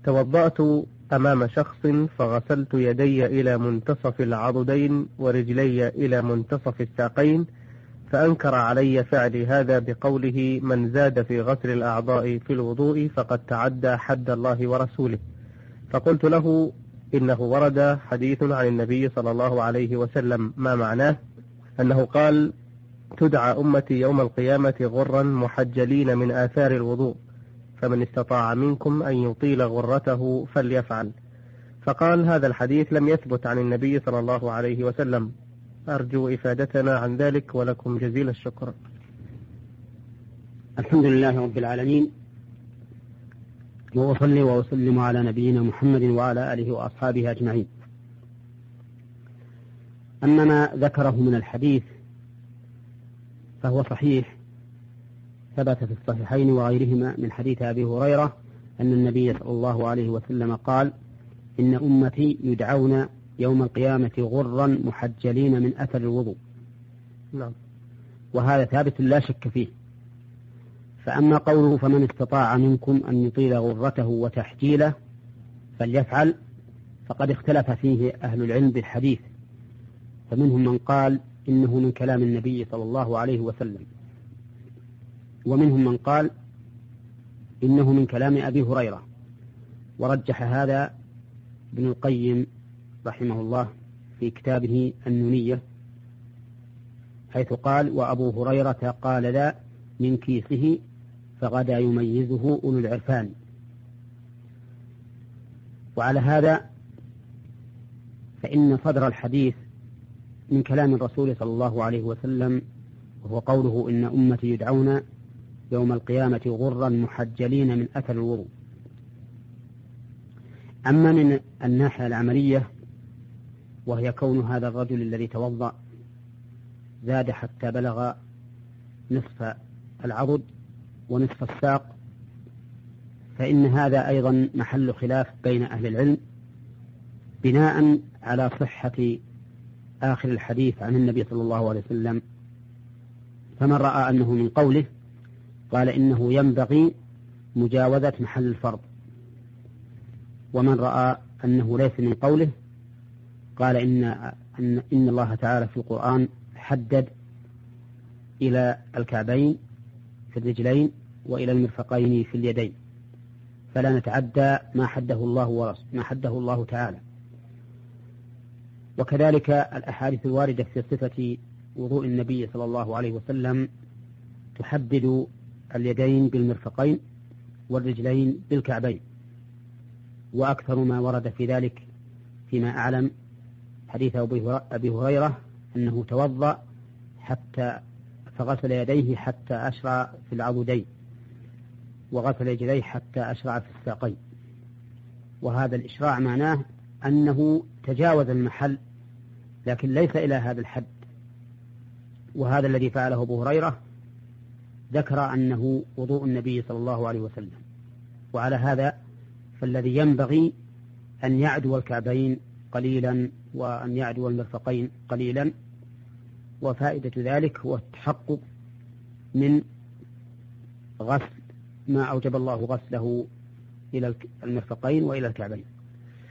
توضأت أمام شخص فغسلت يدي إلى منتصف العضدين ورجلي إلى منتصف الساقين، فأنكر علي فعلي هذا بقوله: من زاد في غسل الأعضاء في الوضوء فقد تعدى حد الله ورسوله. فقلت له: إنه ورد حديث عن النبي صلى الله عليه وسلم ما معناه أنه قال: تدعى أمتي يوم القيامة غرا محجلين من آثار الوضوء، فمن استطاع منكم أن يطيل غرته فليفعل. فقال: هذا الحديث لم يثبت عن النبي صلى الله عليه وسلم. أرجو إفادتنا عن ذلك، ولكم جزيل الشكر. الحمد لله رب العالمين، وأصلي وأسلم على نبينا محمد وعلى آله وأصحابه أجمعين. أما ما ذكره من الحديث فهو صحيح، ثبت في الصحيحين وغيرهما من حديث أبي هريرة أن النبي صلى الله عليه وسلم قال: إن أمتي يدعون يوم القيامة غرا محجلين من أثر الوضوء. نعم. وهذا ثابت لا شك فيه. فأما قوله: فمن استطاع منكم أن يطيل غرته وتحجيله فليفعل، فقد اختلف فيه أهل العلم بالحديث، فمنهم من قال إنه من كلام النبي صلى الله عليه وسلم، ومنهم من قال إنه من كلام أبي هريرة. ورجح هذا ابن القيم رحمه الله في كتابه النونية، حيث قال: وأبو هريرة قال ذا من كيسه فغدا يميزه أولو العرفان. وعلى هذا فإن صدر الحديث من كلام الرسول صلى الله عليه وسلم، وهو قوله: إن أمتي يدعون يوم القيامة غرا محجلين من أثر الوضوء. أما من الناحية العملية، وهي كون هذا الرجل الذي توضأ زاد حتى بلغ نصف العضد ونصف الساق، فإن هذا أيضا محل خلاف بين أهل العلم، بناء على صحة آخر الحديث عن النبي صلى الله عليه وسلم. فمن رأى أنه من قوله قال إنه ينبغي مجاوزة محل الفرض، ومن رأى أنه ليس من قوله قال إن الله تعالى في القرآن حدد إلى الكعبين في الرجلين وإلى المرفقين في اليدين، فلا نتعدى ما حده الله تعالى. وكذلك الأحاديث الواردة في صفة وضوء النبي صلى الله عليه وسلم تحدد اليدين بالمرفقين والرجلين بالكعبين، وأكثر ما ورد في ذلك فيما أعلم حديث أبي هريرة أنه توضأ حتى فغسل يديه حتى أشرع في العضدين، وغسل رجليه حتى أشرع في الساقين. وهذا الإشراع معناه أنه تجاوز المحل، لكن ليس إلى هذا الحد. وهذا الذي فعله أبو هريرة ذكر أنه وضوء النبي صلى الله عليه وسلم. وعلى هذا فالذي ينبغي أن يعدو الكعبين قليلا وأن يعدو المرفقين قليلا، وفائدة ذلك هو التحقق من غسل ما أوجب الله غسله إلى المرفقين وإلى الكعبين.